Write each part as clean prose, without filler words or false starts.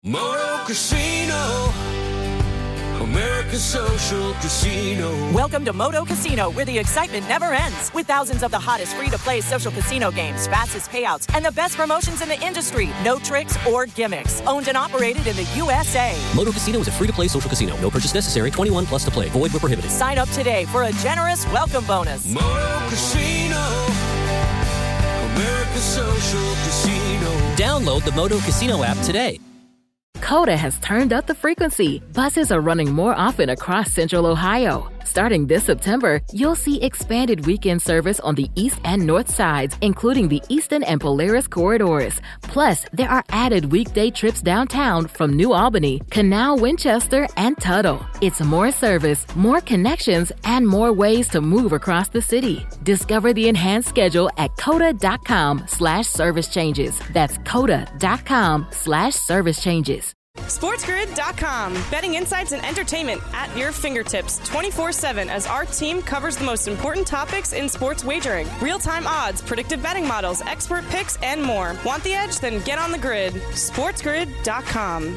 Moto Casino, American Social Casino. Welcome to Moto Casino, where the excitement never ends. With thousands of the hottest free-to-play social casino games, fastest payouts, and the best promotions in the industry. No tricks or gimmicks. Owned and operated in the USA. Moto Casino is a free-to-play social casino. No purchase necessary. 21 plus to play. Void where prohibited. Sign up today for a generous welcome bonus. Moto Casino, American Social Casino. Download the Moto Casino app today. Coda has turned up the frequency. Buses are running more often across Central Ohio. Starting this September, you'll see expanded weekend service on the east and north sides, including the Eastern and Polaris corridors. Plus, there are added weekday trips downtown from New Albany, Canal, Winchester, and Tuttle. It's more service, more connections, and more ways to move across the city. Discover the enhanced schedule at coda.com/service changes. That's coda.com/service changes. SportsGrid.com. Betting insights and entertainment at your fingertips 24/7 as our team covers the most important topics in sports wagering. Real-time odds, predictive betting models, expert picks, and more. Want the edge? Then get on the grid. SportsGrid.com.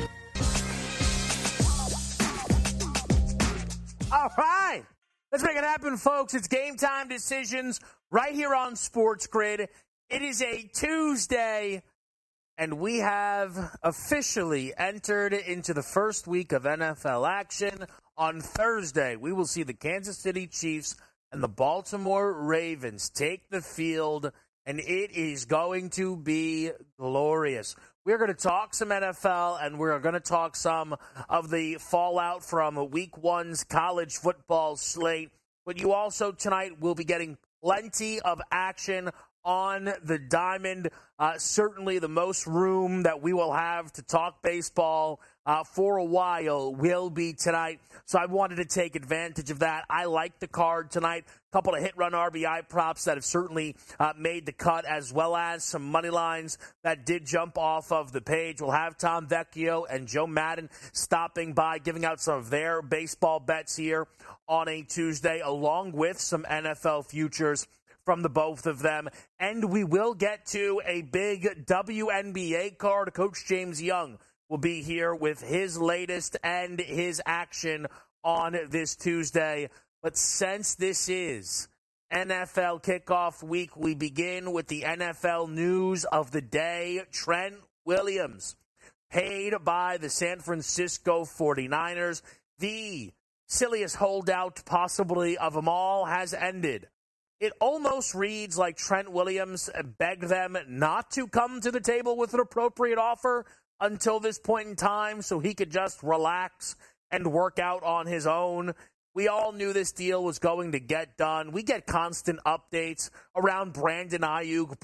All right. Let's make it happen, folks. It's Game Time Decisions right here on Sports Grid. It is a Tuesday. And we have officially entered into the first week of NFL action. On Thursday, we will see the Kansas City Chiefs and the Baltimore Ravens take the field, and it is going to be glorious. We're going to talk some NFL, and we're going to talk some of the fallout from Week 1's college football slate. But you also tonight will be getting plenty of action on the diamond. Certainly the most room that we will have to talk baseball for a while will be tonight. So I wanted to take advantage of that. I like the card tonight. A couple of hit-run RBI props that have certainly made the cut, as well as some money lines that did jump off of the page. We'll have Tom Vecchio and Joe Madden stopping by, giving out some of their baseball bets here on a Tuesday, along with some NFL futures from the both of them. And we will get to a big WNBA card. Coach James Young will be here with his latest and his action on this Tuesday. But since this is NFL kickoff week, we begin with the NFL news of the day. Trent Williams, paid by the San Francisco 49ers. The silliest holdout possibly of them all has ended. It almost reads like Trent Williams begged them not to come to the table with an appropriate offer until this point in time so he could just relax and work out on his own. We all knew this deal was going to get done. We get constant updates around Brandon Ayuk.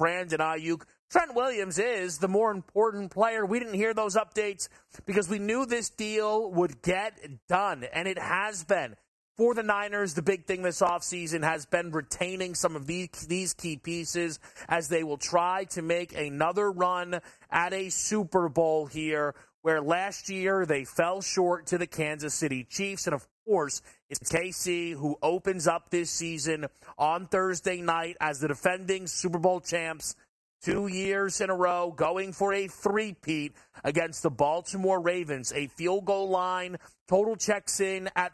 Trent Williams is the more important player. We didn't hear those updates because we knew this deal would get done, and it has been. For the Niners, the big thing this offseason has been retaining some of these key pieces as they will try to make another run at a Super Bowl here, where last year they fell short to the Kansas City Chiefs. And, of course, it's KC who opens up this season on Thursday night as the defending Super Bowl champs, 2 years in a row, going for a three-peat against the Baltimore Ravens. A field goal line, total checks in at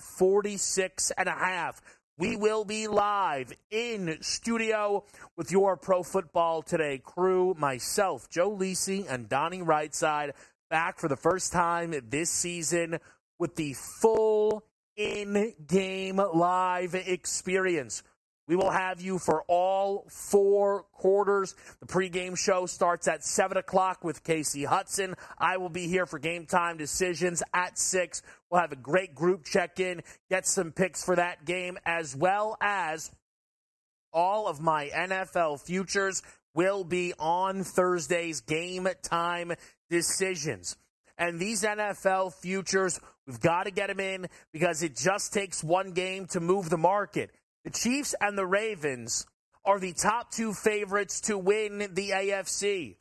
46.5. We will be live in studio with your Pro Football Today crew, myself, Joe Lisi, and Donnie Rightside, back for the first time this season with the full in-game live experience. We will have you for all 4 quarters. The pregame show starts at 7 o'clock with Casey Hudson. I will be here for Game Time Decisions at 6. We'll have a great group check-in, get some picks for that game, as well as all of my NFL futures will be on Thursday's Game Time Decisions. And these NFL futures, we've got to get them in because it just takes one game to move the market. The Chiefs and the Ravens are the top 2 favorites to win the AFC.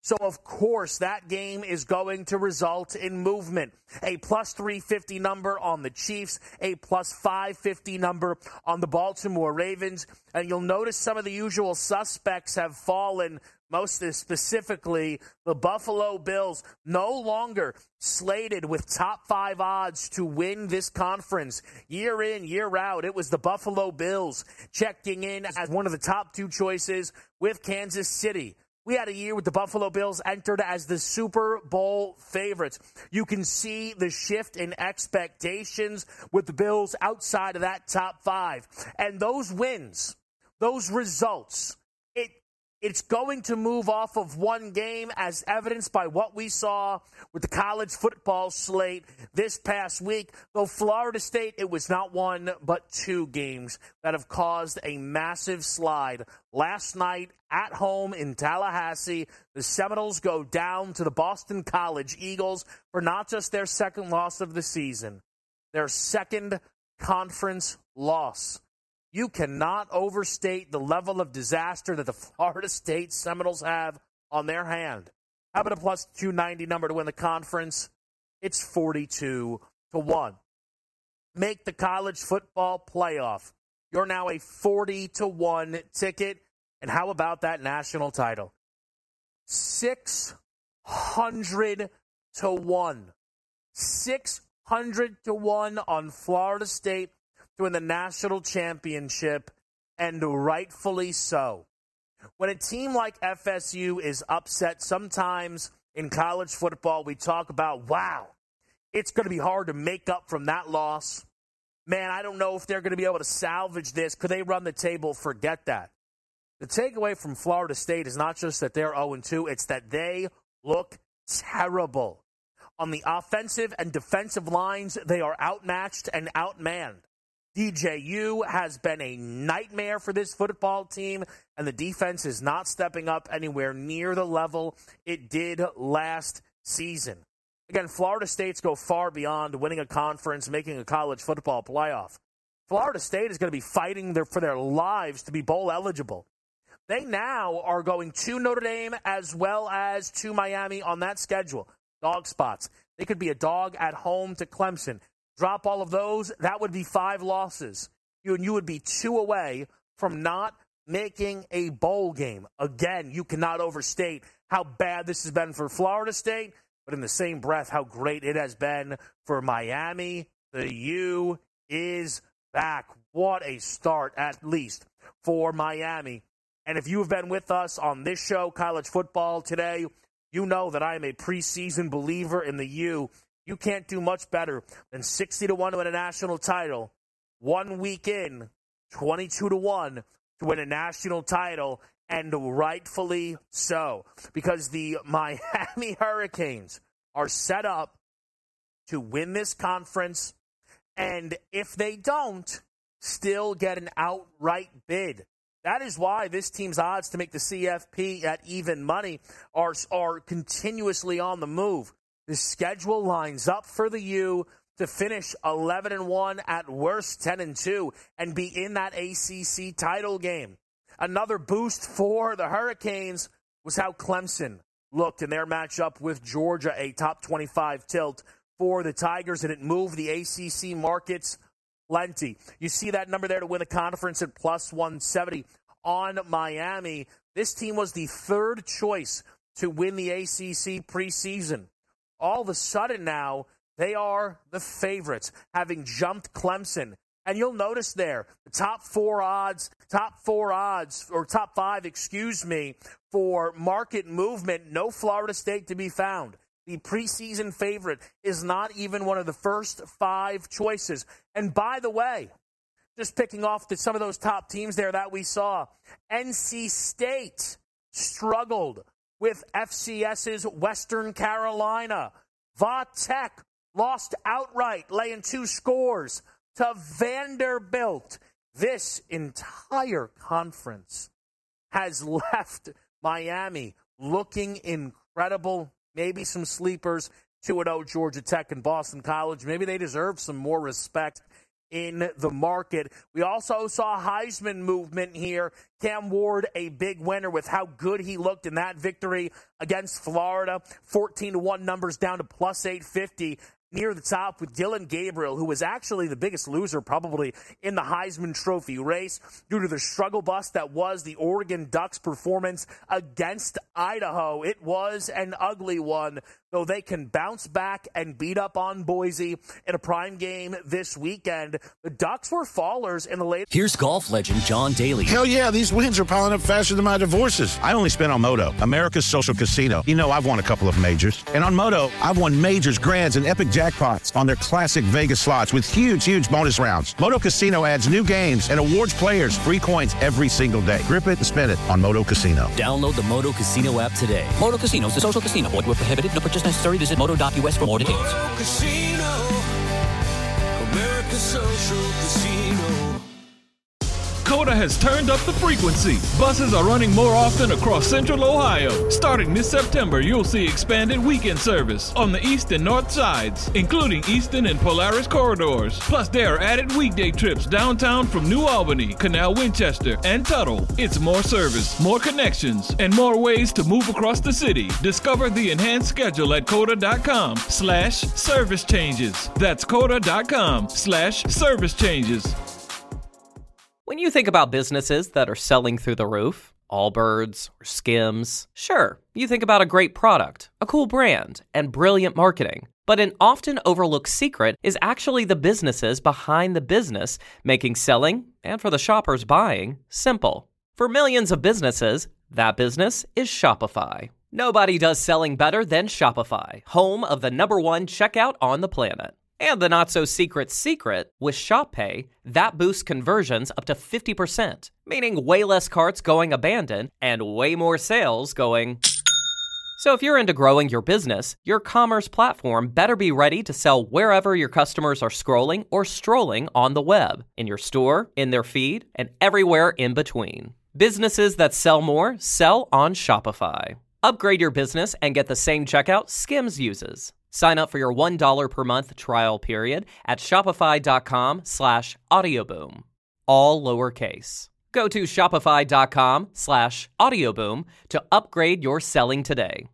So, of course, that game is going to result in movement. A plus 350 number on the Chiefs, a plus 550 number on the Baltimore Ravens. And you'll notice some of the usual suspects have fallen, most specifically the Buffalo Bills, no longer slated with top 5 odds to win this conference. Year in, year out, it was the Buffalo Bills checking in as one of the top 2 choices with Kansas City. We had a year with the Buffalo Bills entered as the Super Bowl favorites. You can see the shift in expectations with the Bills outside of that top 5. And those wins, those results, it's going to move off of one game as evidenced by what we saw with the college football slate this past week. Though Florida State, it was not 1 but 2 games that have caused a massive slide. Last night at home in Tallahassee, the Seminoles go down to the Boston College Eagles for not just their second loss of the season, their second conference loss. You cannot overstate the level of disaster that the Florida State Seminoles have on their hand. How about a plus 290 number to win the conference? It's 42-1. Make the college football playoff. You're now a 40-1 ticket. And how about that national title? 600-1. 600-1 on Florida State to win the national championship, and rightfully so. When a team like FSU is upset, sometimes in college football we talk about, wow, it's going to be hard to make up from that loss. Man, I don't know if they're going to be able to salvage this. Could they run the table? Forget that. The takeaway from Florida State is not just that they're 0-2, it's that they look terrible. On the offensive and defensive lines, they are outmatched and outmanned. DJU has been a nightmare for this football team, and the defense is not stepping up anywhere near the level it did last season. Again, Florida State's go far beyond winning a conference, making a college football playoff. Florida State is going to be fighting for their lives to be bowl eligible. They now are going to Notre Dame as well as to Miami on that schedule. Dog spots. They could be a dog at home to Clemson. Drop all of those, that would be 5 losses. You would be 2 away from not making a bowl game. Again, you cannot overstate how bad this has been for Florida State, but in the same breath, how great it has been for Miami. The U is back. What a start, at least, for Miami. And if you have been with us on this show, College Football Today, you know that I am a preseason believer in the U. You can't do much better than 60-1 to win a national title. 1 week in, 22-1 to win a national title, and rightfully so, because the Miami Hurricanes are set up to win this conference, and if they don't, still get an outright bid. That is why this team's odds to make the CFP at even money are continuously on the move. The schedule lines up for the U to finish 11-1, at worst 10-2, and be in that ACC title game. Another boost for the Hurricanes was how Clemson looked in their matchup with Georgia, a top 25 tilt for the Tigers, and it moved the ACC markets plenty. You see that number there to win the conference at plus 170 on Miami. This team was the 3rd choice to win the ACC preseason. All of a sudden now, they are the favorites, having jumped Clemson. And you'll notice there, the top 5, for market movement, no Florida State to be found. The preseason favorite is not even one of the first 5 choices. And by the way, just picking off some of those top teams there that we saw, NC State struggled with FCS's Western Carolina. Va Tech lost outright, laying 2 scores to Vanderbilt. This entire conference has left Miami looking incredible. Maybe some sleepers, 2-0 Georgia Tech and Boston College. Maybe they deserve some more respect in the market. We also saw Heisman movement here. Cam Ward, a big winner with how good he looked in that victory against Florida. 14-1 numbers down to plus 850. Near the top with Dylan Gabriel, who was actually the biggest loser probably in the Heisman Trophy race due to the struggle bus that was the Oregon Ducks performance against Idaho. It was an ugly one, though they can bounce back and beat up on Boise in a prime game this weekend. The Ducks were fallers in the late. Here's golf legend John Daly. Hell yeah, these wins are piling up faster than my divorces. I only spent on Moto, America's social casino. You know, I've won a couple of majors. And on Moto, I've won majors, grands, and epic jackpots on their classic Vegas slots with huge bonus rounds. Moto Casino adds new games and awards players free coins every single day. Grip it and spin it on Moto Casino. Download the Moto Casino app today. Moto Casino is a social casino. Void where prohibited. No purchase necessary. Visit moto.us for more details. Moto Casino, America's social casino. Coda has turned up the frequency. Buses are running more often across Central Ohio. Starting this September, you'll see expanded weekend service on the east and north sides, including Easton and Polaris corridors. Plus, there are added weekday trips downtown from New Albany, Canal Winchester, and Tuttle. It's more service, more connections, and more ways to move across the city. Discover the enhanced schedule at coda.com/service changes. That's coda.com/service changes. When you think about businesses that are selling through the roof, Allbirds or Skims, sure, you think about a great product, a cool brand, and brilliant marketing. But an often overlooked secret is actually the businesses behind the business, making selling, and for the shoppers buying, simple. For millions of businesses, that business is Shopify. Nobody does selling better than Shopify, home of the #1 checkout on the planet. And the not-so-secret secret, with Shop Pay, that boosts conversions up to 50%, meaning way less carts going abandoned and way more sales going. So if you're into growing your business, your commerce platform better be ready to sell wherever your customers are scrolling or strolling on the web, in your store, in their feed, and everywhere in between. Businesses that sell more sell on Shopify. Upgrade your business and get the same checkout Skims uses. Sign up for your $1 per month trial period at shopify.com/audioboom. All lowercase. Go to shopify.com/audioboom to upgrade your selling today.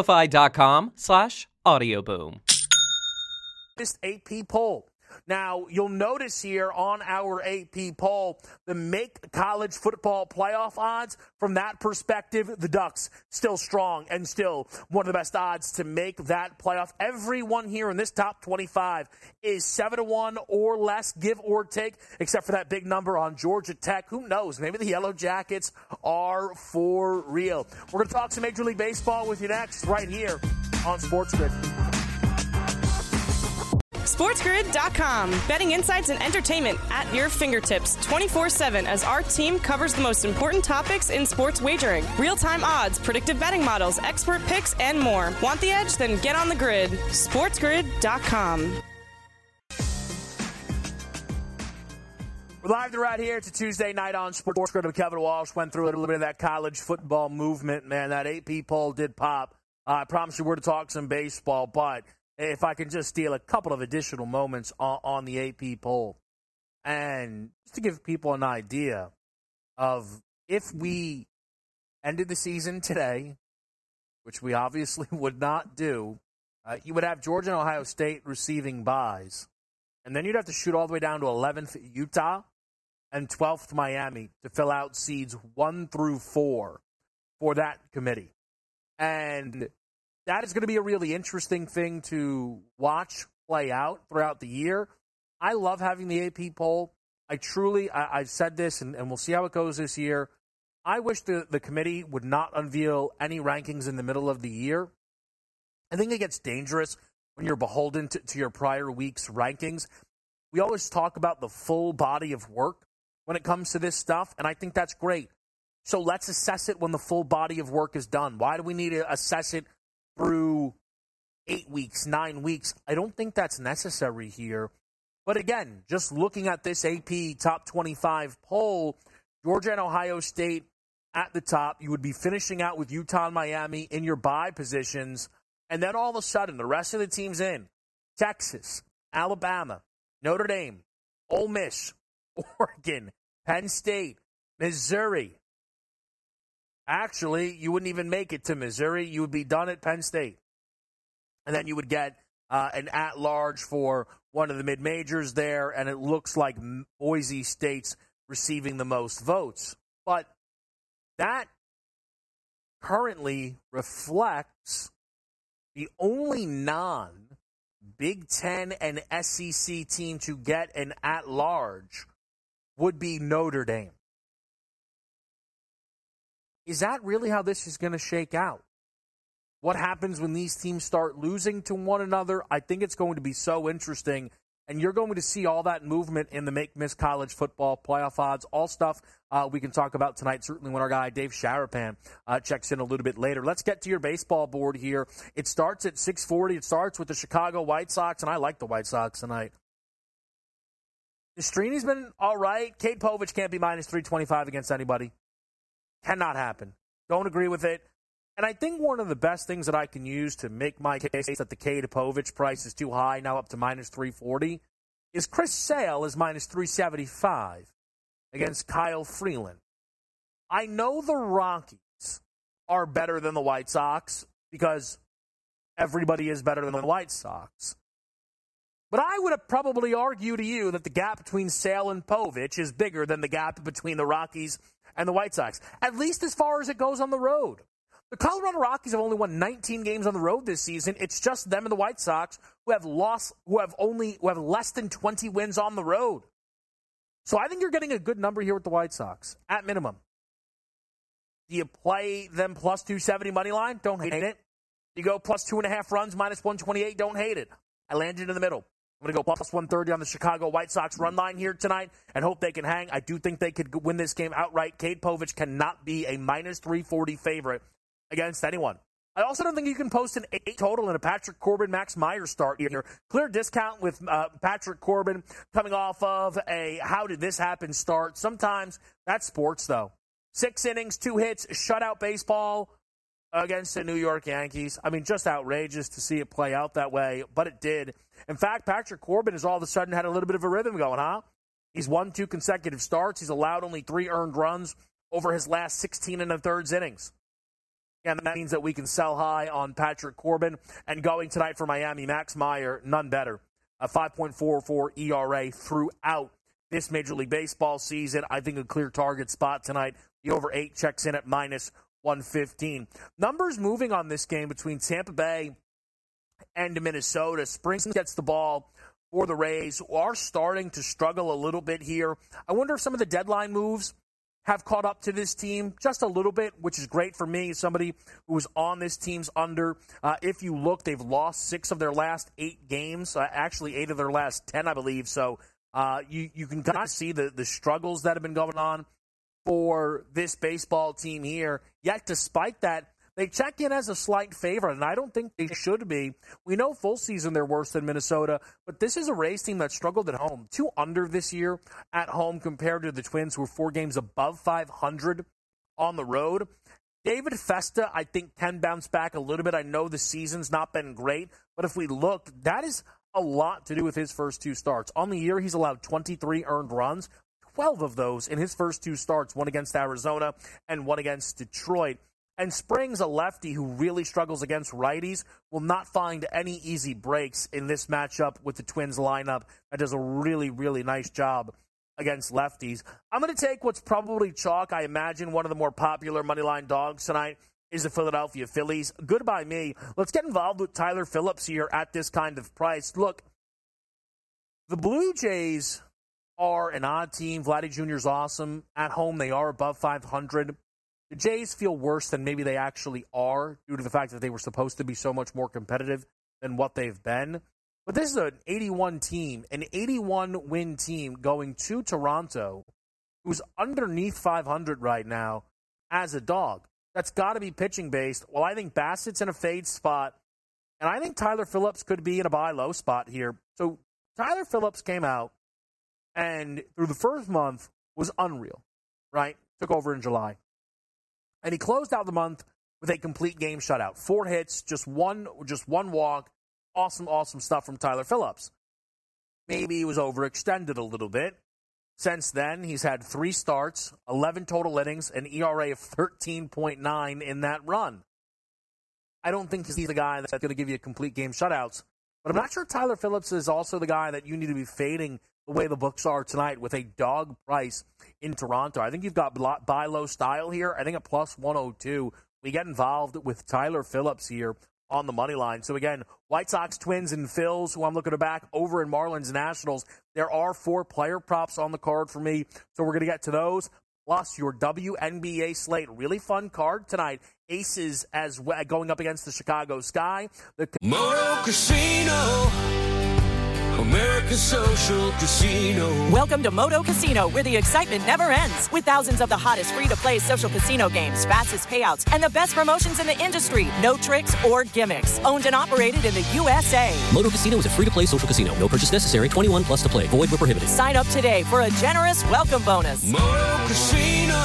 Shopify.com/audioboom. This AP poll. Now, you'll notice here on our AP poll, the Make College Football Playoff odds. From that perspective, the Ducks still strong and still one of the best odds to make that playoff. Everyone here in this top 25 is 7-1 or less, give or take, except for that big number on Georgia Tech. Who knows? Maybe the Yellow Jackets are for real. We're going to talk some Major League Baseball with you next, right here on Sports Grid. SportsGrid.com. Betting insights and entertainment at your fingertips 24/7 as our team covers the most important topics in sports wagering. Real-time odds, predictive betting models, expert picks, and more. Want the edge? Then get on the grid. SportsGrid.com. We're live to right here. It's a Tuesday night on Sports Grid. Kevin Walsh went through a little bit of that college football movement. Man, that AP poll did pop. I promise you we're to talk some baseball, but if I can just steal a couple of additional moments on the AP poll. And just to give people an idea of if we ended the season today, which we obviously would not do, you would have Georgia and Ohio State receiving byes. And then you'd have to shoot all the way down to 11th Utah and 12th Miami to fill out seeds 1 through 4 for that committee. And that is going to be a really interesting thing to watch play out throughout the year. I love having the AP poll. I've said this, and we'll see how it goes this year. I wish the committee would not unveil any rankings in the middle of the year. I think it gets dangerous when you're beholden to your prior week's rankings. We always talk about the full body of work when it comes to this stuff, and I think that's great. So let's assess it when the full body of work is done. Why do we need to assess it through 8 weeks, 9 weeks? I don't think that's necessary here. But again, just looking at this AP top 25 poll, Georgia and Ohio State at the top. You would be finishing out with Utah and Miami in your bye positions. And then all of a sudden, the rest of the teams in: Texas, Alabama, Notre Dame, Ole Miss, Oregon, Penn State, Missouri. Actually, you wouldn't even make it to Missouri. You would be done at Penn State. And then you would get an at-large for one of the mid-majors there, and it looks like Boise State's receiving the most votes. But that currently reflects the only non-Big Ten and SEC team to get an at-large would be Notre Dame. Is that really how this is going to shake out? What happens when these teams start losing to one another? I think it's going to be so interesting, and you're going to see all that movement in the Make Miss College Football playoff odds, all stuff we can talk about tonight, certainly when our guy Dave Sharapan checks in a little bit later. Let's get to your baseball board here. It starts at 6:40. It starts with the Chicago White Sox, and I like the White Sox tonight. Mastrini's been all right. Cade Povich can't be minus 325 against anybody. Cannot happen. Don't agree with it. And I think one of the best things that I can use to make my case that the Cade Povich price is too high, now up to minus 340, is Chris Sale is minus 375 against Kyle Freeland. I know the Rockies are better than the White Sox because everybody is better than the White Sox. But I would have probably argued to you that the gap between Sale and Povich is bigger than the gap between the Rockies and the White Sox, at least as far as it goes on the road. The Colorado Rockies have only won 19 games on the road this season. It's just them and the White Sox who have less than 20 wins on the road. So I think you're getting a good number here with the White Sox, at minimum. Do you play them plus 270 money line? Don't hate it. You go plus 2.5 runs, minus 128. Don't hate it. I landed in the middle. I'm going to go plus 130 on the Chicago White Sox run line here tonight and hope they can hang. I do think they could win this game outright. Cade Povich cannot be a minus 340 favorite against anyone. I also don't think you can post an 8 total in a Patrick Corbin, Max Meyer start here. Clear discount with Patrick Corbin coming off of a how did this happen start. Sometimes that's sports, though. 6 innings, 2 hits, shutout baseball against the New York Yankees. I mean, just outrageous to see it play out that way, but it did. In fact, Patrick Corbin has all of a sudden had a little bit of a rhythm going, huh? He's won 2 consecutive starts. He's allowed only 3 earned runs over his last 16 1/3 innings. And that means that we can sell high on Patrick Corbin. And going tonight for Miami, Max Meyer, none better. A 5.44 ERA throughout this Major League Baseball season. I think a clear target spot tonight. The over 8 checks in at minus 115. Numbers moving on this game between Tampa Bay and Minnesota. Springs gets the ball for the Rays, who are starting to struggle a little bit here. I wonder if some of the deadline moves have caught up to this team just a little bit, which is great for me, somebody who was on this team's under. If you look, they've lost 6 of their last 8 games, actually 8 of their last 10, I believe. So you can kind of see the struggles that have been going on for this baseball team here. Yet, despite that, they check in as a slight favorite, and I don't think they should be. We know full season they're worse than Minnesota, but this is a Rays team that struggled at home. 2 under this year at home compared to the Twins, who are 4 games above 500 on the road. David Festa, I think, can bounce back a little bit. I know the season's not been great, but if we look, that is a lot to do with his first 2 starts. On the year, he's allowed 23 earned runs, 12 of those in his first 2 starts, one against Arizona and one against Detroit. And Springs, a lefty who really struggles against righties, will not find any easy breaks in this matchup with the Twins lineup that does a really, really nice job against lefties. I'm going to take what's probably chalk. I imagine one of the more popular moneyline dogs tonight is the Philadelphia Phillies. Good by me. Let's get involved with Tyler Phillips here at this kind of price. Look, the Blue Jays are an odd team. Vladdy Jr. is awesome. At home, they are above 500. The Jays feel worse than maybe they actually are due to the fact that they were supposed to be so much more competitive than what they've been. But this is an 81 team, an 81-win team going to Toronto, who's underneath 500 right now as a dog. That's got to be pitching-based. Well, I think Bassett's in a fade spot, and I think Tyler Phillips could be in a buy-low spot here. So Tyler Phillips came out, and through the first month was unreal, right? Took over in July. And he closed out the month with a complete game shutout. 4 hits, just one walk. Awesome, awesome stuff from Tyler Phillips. maybe he was overextended a little bit. Since then, he's had 3 starts, 11 total innings, an ERA of 13.9 in that run. I don't think he's the guy that's going to give you complete game shutouts. But I'm not sure Tyler Phillips is also the guy that you need to be fading the way the books are tonight with a dog price in Toronto. I think you've got buy low style here. I think at plus 102, we get involved with Tyler Phillips here on the money line. So again, White Sox, Twins, and Phils, who I'm looking to back over in Marlins Nationals. There are 4 player props on the card for me, so we're going to get to those. Plus your WNBA slate. Really fun card tonight. Aces as well, going up against the Chicago Sky. Moto Casino, America's social casino. Welcome to Moto Casino, where the excitement never ends. With thousands of the hottest free-to-play social casino games, fastest payouts, and the best promotions in the industry. No tricks or gimmicks. Owned and operated in the USA. Moto Casino is a free-to-play social casino. No purchase necessary. 21 plus to play. Void where prohibited. Sign up today for a generous welcome bonus. Moto Casino,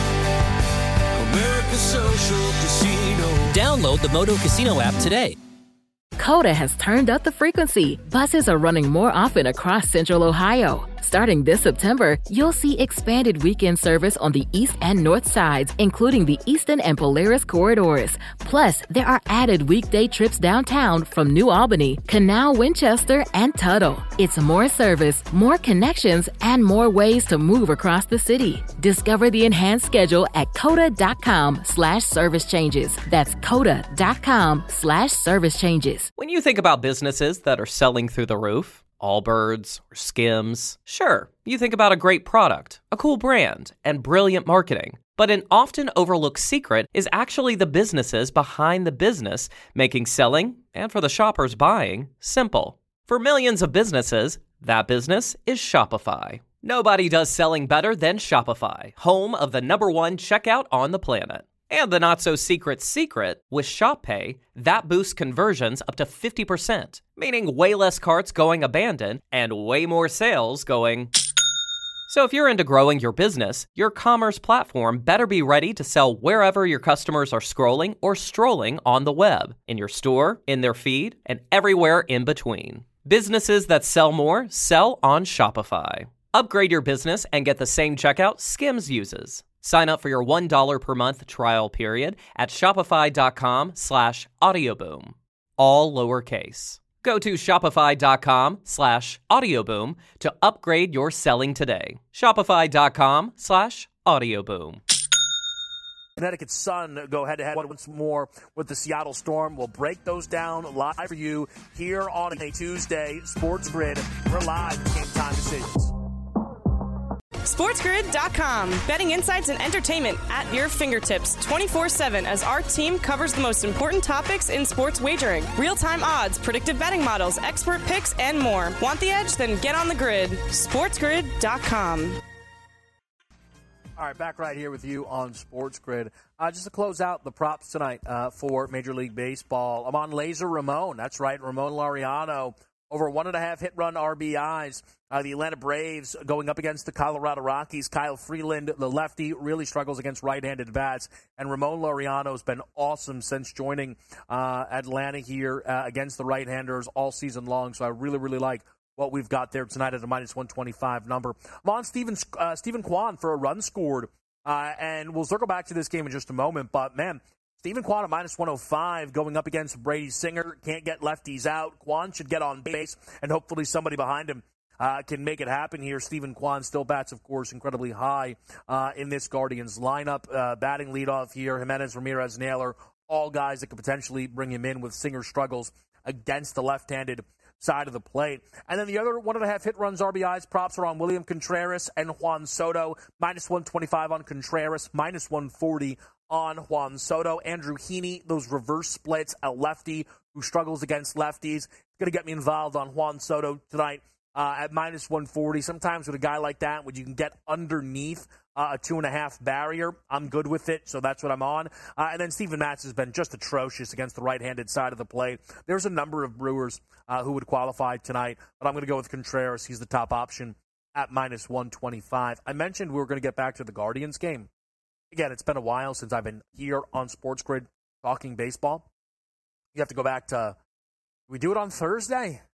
America's social casino. Download the Moto Casino app today. Coda has turned up the frequency. Buses are running more often across Central Ohio. Starting this September, you'll see expanded weekend service on the east and north sides, including the Eastern and Polaris corridors. Plus, there are added weekday trips downtown from New Albany, Canal, Winchester, and Tuttle. It's more service, more connections, and more ways to move across the city. Discover the enhanced schedule at coda.com/service changes. That's coda.com/service changes. When you think about businesses that are selling through the roof, Allbirds or Skims, sure, you think about a great product, a cool brand, and brilliant marketing. But an often overlooked secret is actually the businesses behind the business, making selling, and for the shoppers buying, simple. For millions of businesses, that business is Shopify. Nobody does selling better than Shopify, home of the #1 checkout on the planet. And the not-so-secret secret, with ShopPay, that boosts conversions up to 50%, meaning way less carts going abandoned and way more sales going... So if you're into growing your business, your commerce platform better be ready to sell wherever your customers are scrolling or strolling on the web, in your store, in their feed, and everywhere in between. Businesses that sell more sell on Shopify. Upgrade your business and get the same checkout Skims uses. Sign up for your $1 per month trial period at shopify.com/audioboom. All lowercase. Go to shopify.com/audioboom to upgrade your selling today. Shopify.com/audioboom. Connecticut Sun go head-to-head once more with the Seattle Storm. We'll break those down live for you here on a Tuesday. Sports Grid, we're live. Game time decisions. SportsGrid.com. Betting insights and entertainment at your fingertips 24/7 as our team covers the most important topics in sports wagering. Real-time odds, predictive betting models, expert picks, and more. Want the edge? Then get on the grid. SportsGrid.com. All right, back right here with you on Sports Grid. Just to close out the props tonight for Major League Baseball, I'm on Laser Ramon. That's right, Ramon Laureano. Over 1.5 hit-run RBIs. The Atlanta Braves going up against the Colorado Rockies. Kyle Freeland, the lefty, really struggles against right-handed bats. And Ramon Laureano's been awesome since joining Atlanta here against the right-handers all season long. So I really, really like what we've got there tonight at a -125 number. I'm on Stephen Kwan for a run scored. And we'll circle back to this game in just a moment. But, man, Stephen Kwan at -105 going up against Brady Singer. Can't get lefties out. Kwan should get on base, and hopefully somebody behind him can make it happen here. Stephen Kwan still bats, of course, incredibly high in this Guardians lineup. Batting leadoff here, Jimenez, Ramirez, Naylor, all guys that could potentially bring him in with Singer's struggles against the left-handed side of the plate. And then the other 1.5 hit runs RBIs props are on William Contreras and Juan Soto. -125 on Contreras, -140 on Juan Soto. Andrew Heaney, those reverse splits, a lefty who struggles against lefties. It's going to get me involved on Juan Soto tonight at -140. Sometimes with a guy like that, when you can get underneath a 2.5 barrier, I'm good with it, so that's what I'm on. And then Steven Matz has been just atrocious against the right-handed side of the plate. There's a number of Brewers who would qualify tonight, but I'm going to go with Contreras. He's the top option at -125. I mentioned we were going to get back to the Guardians game. Again, it's been a while since I've been here on Sports Grid talking baseball. You have to go back to, we do it on Thursday?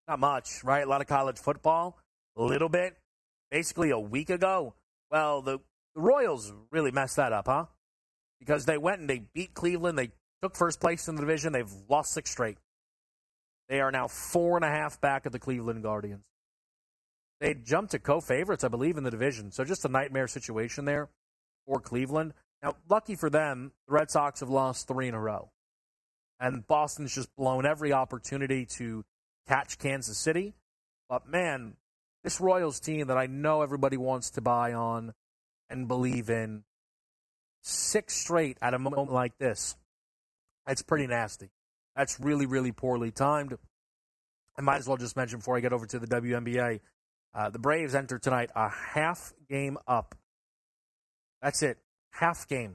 Not much, right? A lot of college football, a little bit. Basically a week ago, well, the Royals really messed that up, huh? Because they went and they beat Cleveland. They took first place in the division. They've lost 6 straight. They are now 4.5 back of the Cleveland Guardians. They jumped to co-favorites, I believe, in the division. So just a nightmare situation there for Cleveland. Now, lucky for them, the Red Sox have lost 3 in a row. And Boston's just blown every opportunity to catch Kansas City. But, man, this Royals team that I know everybody wants to buy on and believe in, 6 straight at a moment like this, that's pretty nasty. That's really, really poorly timed. I might as well just mention before I get over to the WNBA, the Braves enter tonight a half game up. That's it. Half game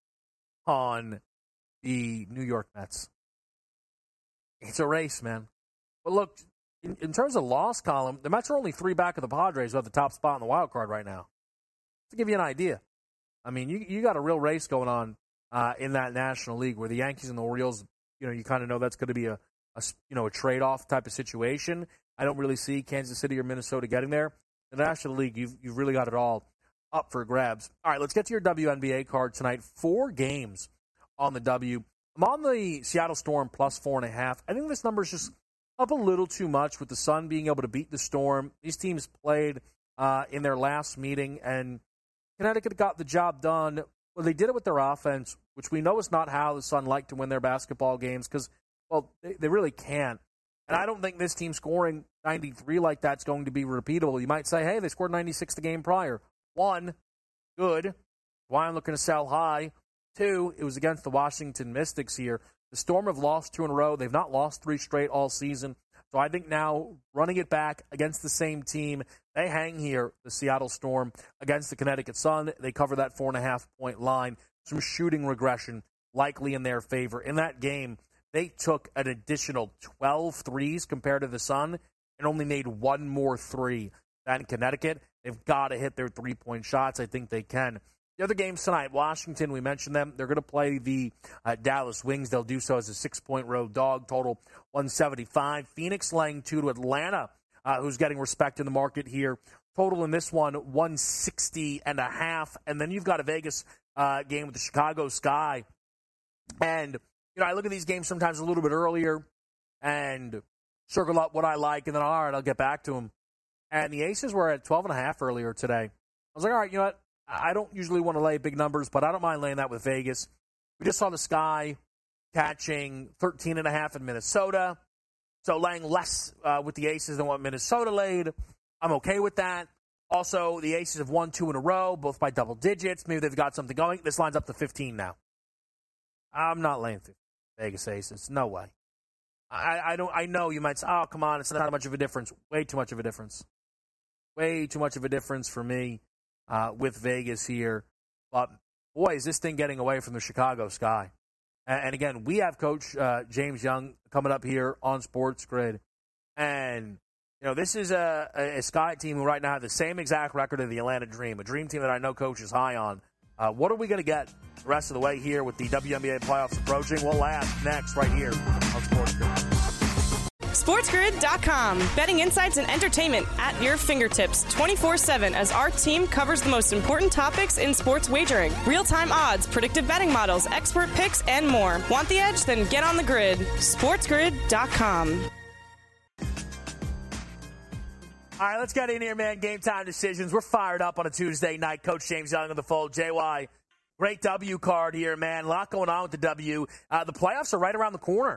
on the New York Mets. It's a race, man. But look, in terms of loss column, the Mets are only 3 back of the Padres who have the top spot in the wild card right now. To give you an idea. I mean, you got a real race going on in that National League where the Yankees and the Orioles, you kind of know that's going to be a trade-off type of situation. I don't really see Kansas City or Minnesota getting there. In the National League, you've really got it all up for grabs. All right, let's get to your WNBA card tonight. 4 games on the W. I'm on the Seattle Storm plus 4.5. I think this number is just up a little too much with the Sun being able to beat the Storm. These teams played in their last meeting, and Connecticut got the job done. Well, they did it with their offense, which we know is not how the Sun like to win their basketball games because, well, they really can't. And I don't think this team scoring 93 like that's going to be repeatable. You might say, hey, they scored 96 the game prior. 1, good. Why I'm looking to sell high. 2, it was against the Washington Mystics here. The Storm have lost 2 in a row. They've not lost 3 straight all season. So I think now running it back against the same team, they hang here, the Seattle Storm, against the Connecticut Sun. They cover that 4.5-point line. Some shooting regression likely in their favor. In that game, they took an additional 12 threes compared to the Sun and only made 1 more 3 than in Connecticut. They've got to hit their 3-point shots. I think they can. The other games tonight, Washington, we mentioned them. They're going to play the Dallas Wings. They'll do so as a 6-point road dog, total 175. Phoenix laying 2 to Atlanta, who's getting respect in the market here. Total in this one, 160.5. And then you've got a Vegas game with the Chicago Sky. And, I look at these games sometimes a little bit earlier and circle up what I like, and then, all right, I'll get back to them. And the Aces were at 12.5 earlier today. I was like, all right, you know what? I don't usually want to lay big numbers, but I don't mind laying that with Vegas. We just saw the Sky catching 13.5 in Minnesota. So laying less with the Aces than what Minnesota laid. I'm okay with that. Also, the Aces have won 2 in a row, both by double digits. Maybe they've got something going. This line's up to 15 now. I'm not laying Vegas Aces. No way. I know you might say, oh, come on, it's not much of a difference. Way too much of a difference. Way too much of a difference for me. With Vegas here. But, boy, is this thing getting away from the Chicago Sky. And again, we have Coach James Young coming up here on Sports Grid. And, this is a Sky team who right now have the same exact record of the Atlanta Dream, a Dream team that I know Coach is high on. What are we going to get the rest of the way here with the WNBA playoffs approaching? We'll ask next right here on Sports Grid. SportsGrid.com. Betting insights and entertainment at your fingertips 24/7 as our team covers the most important topics in sports wagering. Real-time odds, predictive betting models, expert picks, and more. Want the edge? Then get on the grid. SportsGrid.com. All right, let's get in here, man. Game time decisions. We're fired up on a Tuesday night. Coach James Young in the fold. JY, great W card here, man. A lot going on with the W. The playoffs are right around the corner.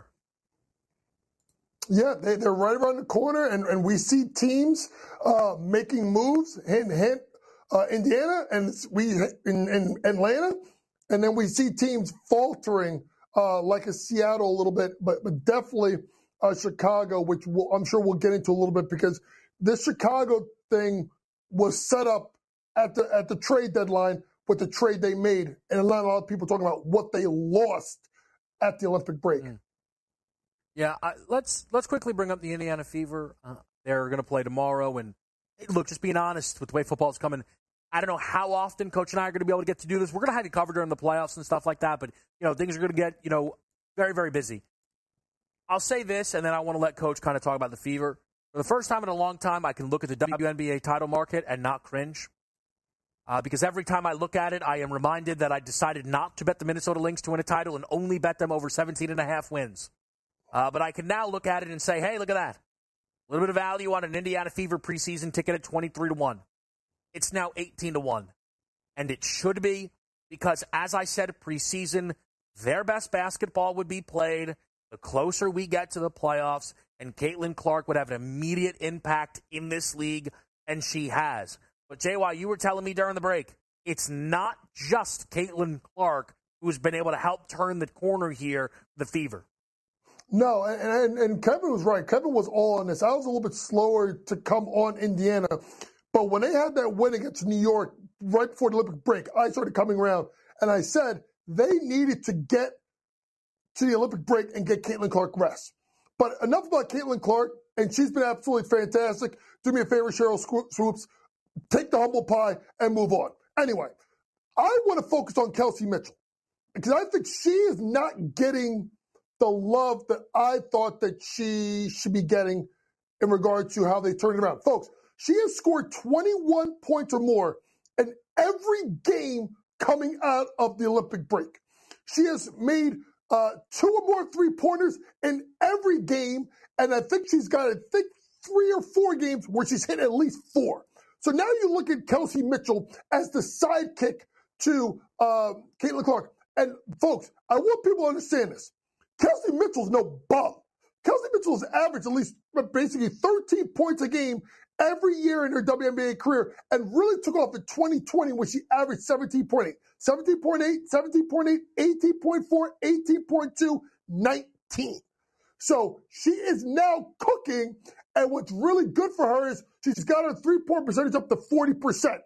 Yeah, they're right around the corner, and we see teams making moves. Hint, Indiana, and we in Atlanta, and then we see teams faltering, like a Seattle a little bit, but definitely Chicago, which I'm sure we'll get into a little bit because this Chicago thing was set up at the trade deadline with the trade they made, and not a lot of people talking about what they lost at the Olympic break. Yeah, let's quickly bring up the Indiana Fever. They're going to play tomorrow. And, look, just being honest with the way football's coming, I don't know how often Coach and I are going to be able to get to do this. We're going to have you covered during the playoffs and stuff like that. But, things are going to get, very, very busy. I'll say this, and then I want to let Coach kind of talk about the Fever. For the first time in a long time, I can look at the WNBA title market and not cringe. Because every time I look at it, I am reminded that I decided not to bet the Minnesota Lynx to win a title and only bet them over 17.5 wins. But I can now look at it and say, hey, look at that. A little bit of value on an Indiana Fever preseason ticket at 23-1. It's now 18-1. And it should be, because as I said preseason, their best basketball would be played the closer we get to the playoffs, and Caitlin Clark would have an immediate impact in this league, and she has. But, JY, you were telling me during the break, it's not just Caitlin Clark who's been able to help turn the corner here, the Fever. No, and Kevin was right. Kevin was all on this. I was a little bit slower to come on Indiana. But when they had that win against New York right before the Olympic break, I started coming around, and I said they needed to get to the Olympic break and get Caitlin Clark rest. But enough about Caitlin Clark, and she's been absolutely fantastic. Do me a favor, Cheryl Swoops. Take the humble pie and move on. Anyway, I want to focus on Kelsey Mitchell because I think she is not getting the love that I thought that she should be getting in regard to how they turned it around. Folks, she has scored 21 points or more in every game coming out of the Olympic break. She has made 2 or more three-pointers in every game, and I think she's got, 3 or 4 games where she's hit at least 4. So now you look at Kelsey Mitchell as the sidekick to Caitlin Clark. And, folks, I want people to understand this. Kelsey Mitchell's no bum. Kelsey Mitchell's averaged at least basically 13 points a game every year in her WNBA career and really took off in 2020 when she averaged 17.8, 17.8, 17.8, 18.4, 18.2, 19. So she is now cooking, and what's really good for her is she's got her three-point percentage up to 40%.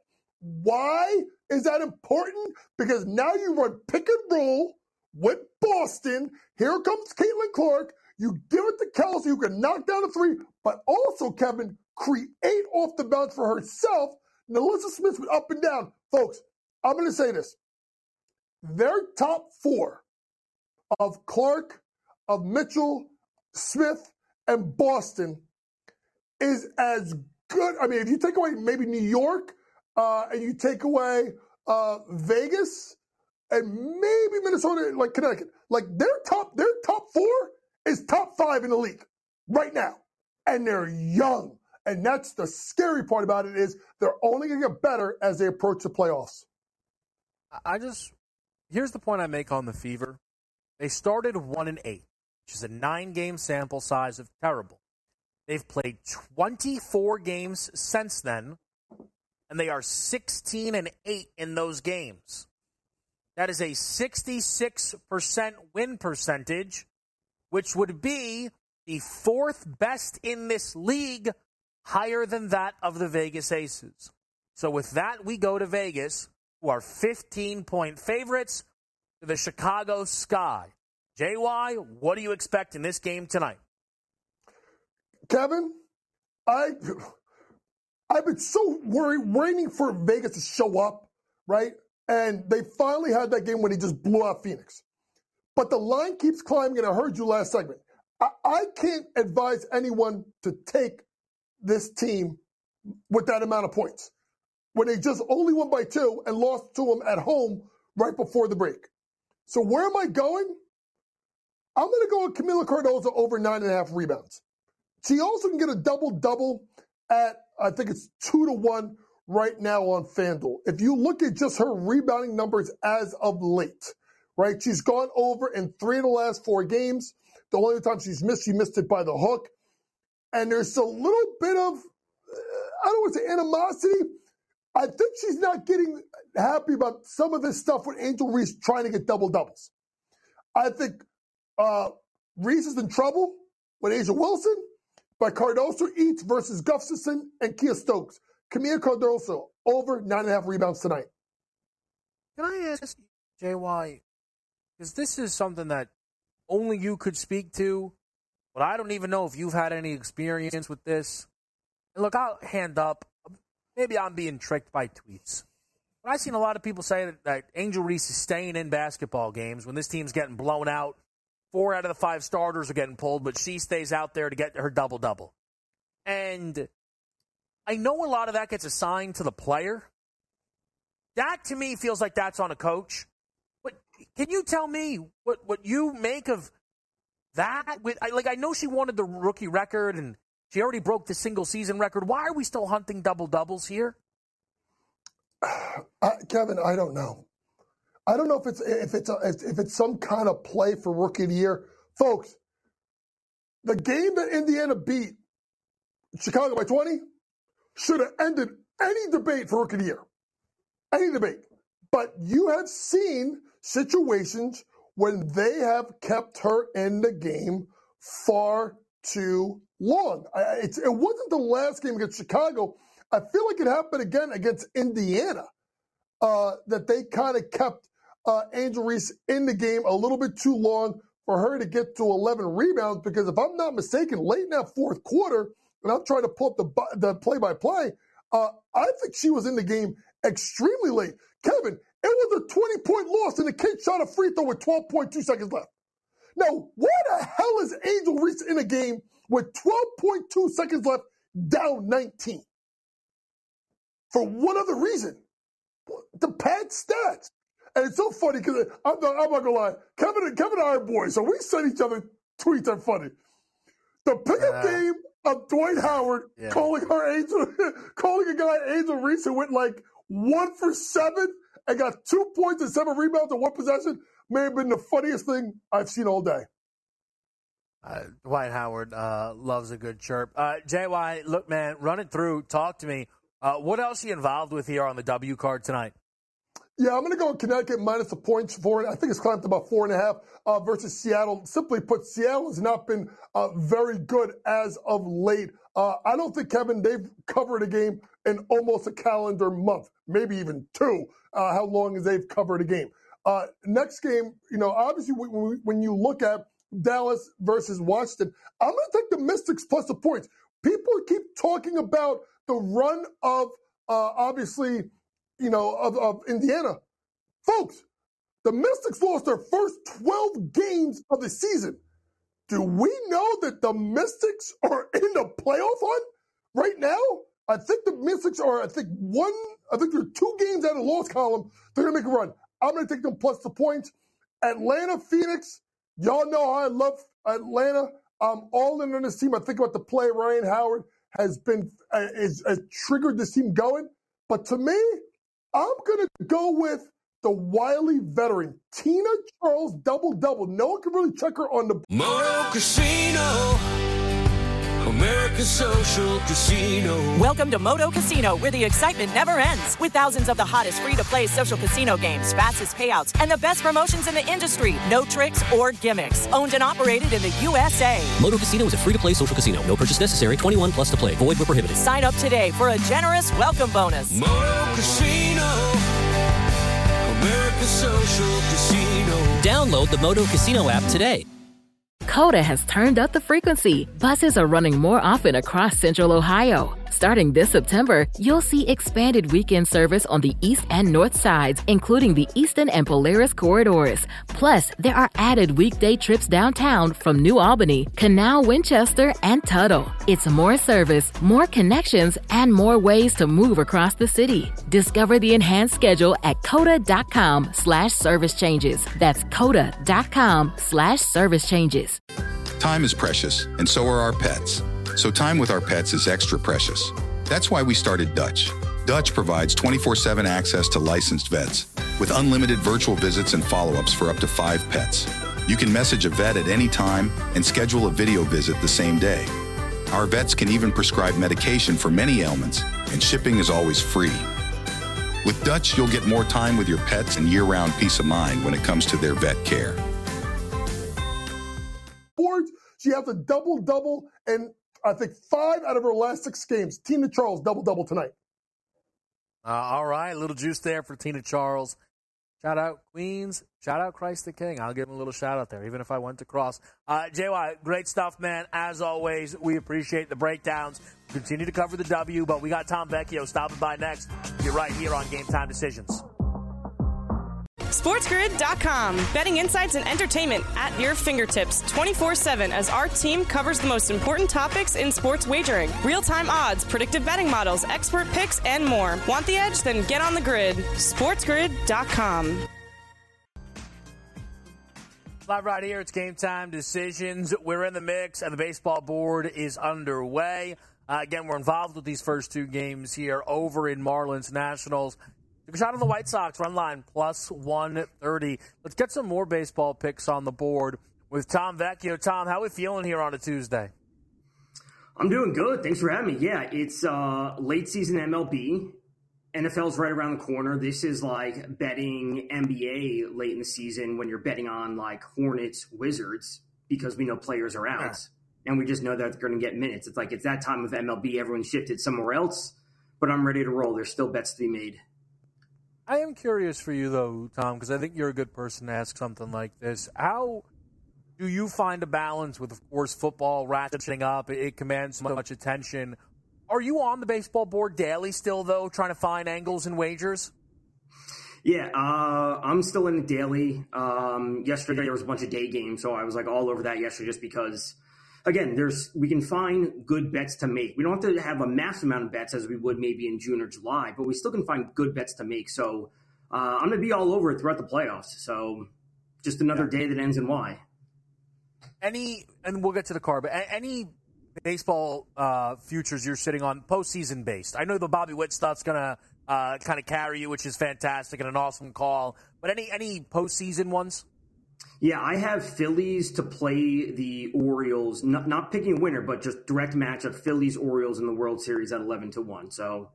Why is that important? Because now you run pick and roll with Boston. Here comes Caitlin Clark. You give it to Kelsey, who can knock down a three, but also, Kevin, create off the bounce for herself. Melissa Smith went up and down. Folks, I'm going to say this. Their top 4 of Clark, of Mitchell, Smith, and Boston is as good. I mean, if you take away maybe New York and you take away Vegas and maybe Minnesota, like Connecticut, like their top 4 is top 5 in the league right now. And they're young. And that's the scary part about it is they're only going to get better as they approach the playoffs. Here's the point I make on the Fever. They started 1-8, which is a 9-game sample size of terrible. They've played 24 games since then, and they are 16-8 in those games. That is a 66% win percentage, which would be the 4th best in this league, higher than that of the Vegas Aces. So with that, we go to Vegas, who are 15-point favorites to the Chicago Sky. JY, what do you expect in this game tonight? Kevin, I've been so waiting for Vegas to show up, right? And they finally had that game when they just blew out Phoenix. But the line keeps climbing, and I heard you last segment. I can't advise anyone to take this team with that amount of points when they just only won by 2 and lost to them at home right before the break. So where am I going? I'm going to go with Camila Cardozo over 9.5 rebounds. She also can get a double-double at, I think it's 2-1 right now on FanDuel. If you look at just her rebounding numbers as of late, right? She's gone over in 3 of the last 4 games. The only time she missed it by the hook. And there's a little bit of, I don't want to say animosity. I think she's not getting happy about some of this stuff with Angel Reese trying to get double-doubles. I think Reese is in trouble with Asia Wilson, but Cardoso eats versus Gustafson and Kia Stokes. Camila Cardoso over 9.5 rebounds tonight. Can I ask JY, because this is something that only you could speak to, but I don't even know if you've had any experience with this. And look, I'll hand up. Maybe I'm being tricked by tweets. But I've seen a lot of people say that Angel Reese is staying in basketball games when this team's getting blown out. 4 out of the 5 starters are getting pulled, but she stays out there to get her double-double. And I know a lot of that gets assigned to the player. That, to me, feels like that's on a coach. But can you tell me what you make of that? I know she wanted the rookie record, and she already broke the single-season record. Why are we still hunting double-doubles here? Kevin, I don't know. I don't know if it's some kind of play for Rookie of the Year. Folks, the game that Indiana beat Chicago by 20 should have ended any debate for Rookie of the Year. Any debate. But you have seen situations when they have kept her in the game far too long. It wasn't the last game against Chicago. I feel like it happened again against Indiana, that they kind of kept Angel Reese in the game a little bit too long for her to get to 11 rebounds, because if I'm not mistaken, late in that fourth quarter, and I'm trying to pull up the play-by-play, I think she was in the game extremely late. Kevin, it was a 20-point loss, and the kid shot a free throw with 12.2 seconds left. Now, why the hell is Angel Reese in a game with 12.2 seconds left, down 19? For what other reason? The pad stats. And it's so funny because I'm not going to lie. Kevin and I are boys, so we send each other tweets that are funny. The pickup game of Dwight Howard calling a guy Angel Reese who went like 1 for 7 and got 2 points and 7 rebounds in one possession may have been the funniest thing I've seen all day. Dwight Howard loves a good chirp. JY, look, man, run it through. Talk to me. What else are you involved with here on the W card tonight? Yeah, I'm going to go with Connecticut minus the points for it. I think it's climbed to about 4.5 versus Seattle. Simply put, Seattle has not been very good as of late. I don't think, Kevin, they've covered a game in almost a calendar month, maybe even 2, how long as they've covered a game. Next game, obviously when you look at Dallas versus Washington, I'm going to take the Mystics plus the points. People keep talking about the run of, obviously, of Indiana. Folks, the Mystics lost their first 12 games of the season. Do we know that the Mystics are in the playoff hunt right now? I think the Mystics are, I think they're 2 games out of the loss column. They're going to make a run. I'm going to take them plus the points. Atlanta, Phoenix, y'all know how I love Atlanta. I'm all in on this team. I think about the play Ryan Howard has triggered this team going. But to me, I'm going to go with the wily veteran, Tina Charles, double-double. No one can really check her on the... Moto Casino, America's Social Casino. Welcome to Moto Casino, where the excitement never ends. With thousands of the hottest free-to-play social casino games, fastest payouts, and the best promotions in the industry. No tricks or gimmicks. Owned and operated in the USA. Moto Casino is a free-to-play social casino. No purchase necessary. 21 plus to play. Void where prohibited. Sign up today for a generous welcome bonus. Moto Casino, America's Social Casino. Download the Moto Casino app today. Coda has turned up the frequency. Buses are running more often across Central Ohio. Starting this September, you'll see expanded weekend service on the east and north sides, including the Eastern and Polaris corridors. Plus, there are added weekday trips downtown from New Albany, Canal, Winchester, and Tuttle. It's more service, more connections, and more ways to move across the city. Discover the enhanced schedule at coda.com/service changes. That's coda.com/service changes. Time is precious, and so are our pets. So time with our pets is extra precious. That's why we started Dutch. Dutch provides 24/7 access to licensed vets with unlimited virtual visits and follow-ups for up to 5 pets. You can message a vet at any time and schedule a video visit the same day. Our vets can even prescribe medication for many ailments, and shipping is always free. With Dutch, you'll get more time with your pets and year-round peace of mind when it comes to their vet care. She has a double-double, and I think 5 out of her last 6 games. Tina Charles, double-double tonight. All right, a little juice there for Tina Charles. Shout out Queens. Shout out Christ the King. I'll give him a little shout out there, even if I went to cross. JY, great stuff, man. As always, we appreciate the breakdowns. Continue to cover the W, but we got Tom Vecchio stopping by next. You're right here on Game Time Decisions. SportsGrid.com. Betting insights and entertainment at your fingertips 24/7 as our team covers the most important topics in sports wagering. Real-time odds, predictive betting models, expert picks, and more. Want the edge? Then get on the grid. SportsGrid.com. Live right here, it's Game Time Decisions. We're in the mix, and the baseball board is underway. Again, we're involved with these first two games here over in Marlins Nationals. Took a shot on the White Sox, run line plus 130. Let's get some more baseball picks on the board with Tom Vecchio. Tom, how are we feeling here on a Tuesday? I'm doing good. Thanks for having me. Yeah, it's late season MLB. NFL's right around the corner. This is like betting NBA late in the season when you're betting on like Hornets, Wizards, because we know players are out. Yeah. And we just know that they're going to get minutes. It's like it's that time of MLB. Everyone shifted somewhere else, but I'm ready to roll. There's still bets to be made. I am curious for you, though, Tom, because I think you're a good person to ask something like this. How do you find a balance with, of course, football ratcheting up? It commands so much attention. Are you on the baseball board daily still, though, trying to find angles and wagers? Yeah, I'm still in it daily. Yesterday there was a bunch of day games, so I was like all over that yesterday just because, again, we can find good bets to make. We don't have to have a massive amount of bets as we would maybe in June or July, but we still can find good bets to make. So I'm going to be all over it throughout the playoffs. So just another day that ends in Y. And we'll get to the card, but any baseball futures you're sitting on postseason based? I know the Bobby Witt stuff's going to kind of carry you, which is fantastic and an awesome call, but any postseason ones? Yeah, I have Phillies to play the Orioles, not picking a winner, but just direct matchup Phillies-Orioles in the World Series at 11-1. So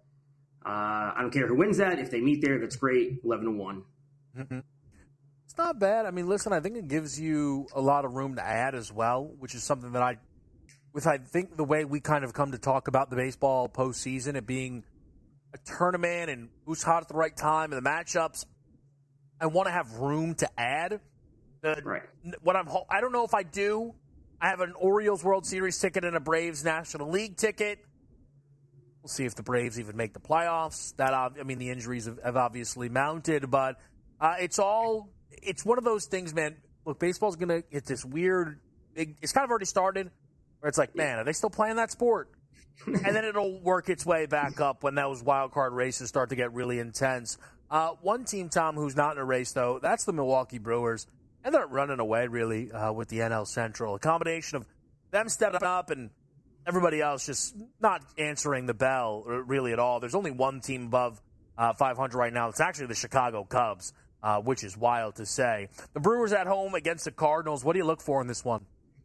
I don't care who wins that. If they meet there, that's great, 11-1. Mm-hmm. It's not bad. I mean, listen, I think it gives you a lot of room to add as well, which is something that I think the way we kind of come to talk about the baseball postseason, it being a tournament and who's hot at the right time and the matchups, I want to have room to add. Right. I don't know if I do. I have an Orioles World Series ticket and a Braves National League ticket. We'll see if the Braves even make the playoffs. The injuries have obviously mounted, but it's one of those things, man. Look, baseball's going to hit this weird big. It's kind of already started. Where it's like, man, are they still playing that sport? And then it'll work its way back up when those wild card races start to get really intense. One team, Tom, who's not in a race, though, that's the Milwaukee Brewers. And they're running away, really, with the NL Central. A combination of them stepping up and everybody else just not answering the bell, really, at all. There's only one team above 500 right now. It's actually the Chicago Cubs, which is wild to say. The Brewers at home against the Cardinals. What do you look for in this one?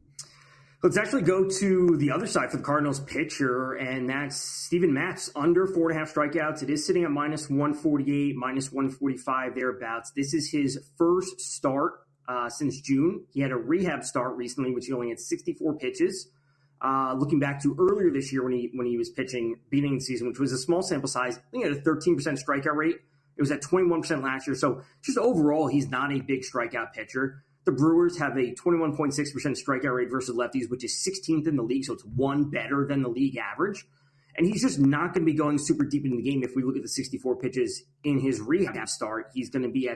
Let's actually go to the other side for the Cardinals pitcher, and that's Steven Matz, under 4.5 strikeouts. It is sitting at minus 148, minus 145, thereabouts. This is his first start since June. He had a rehab start recently, which he only had 64 pitches. Looking back to earlier this year when he was pitching, beginning of the season, which was a small sample size, I think he had a 13% strikeout rate. It was at 21% last year. So just overall, he's not a big strikeout pitcher. The Brewers have a 21.6% strikeout rate versus lefties, which is 16th in the league, so it's one better than the league average. And he's just not going to be going super deep into the game. If we look at the 64 pitches in his rehab start, he's going to be at